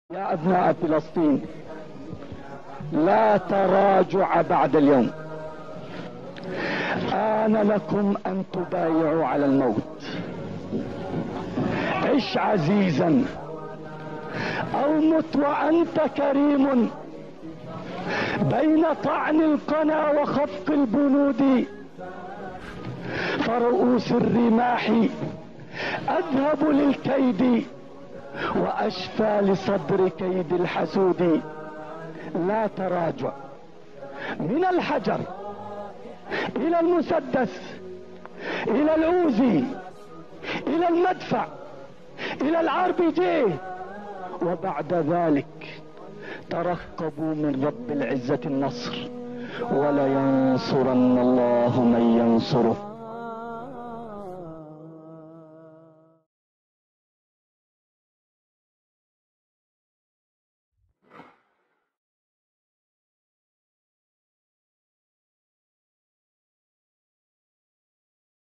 يا أبناء فلسطين، لا تراجع بعد اليوم. آن لكم أن تبايعوا على الموت. عش عزيزا أو مت وأنت كريم، بين طعن القنا وخفق البنود، فرؤوس الرماح أذهب للكيد وأشفى لصدر كيد الحسود. لا تراجع، من الحجر إلى المسدس إلى العوزي إلى المدفع إلى الRPG، وبعد ذلك ترقبوا من رب العزة النصر، ولينصرن الله من ينصره.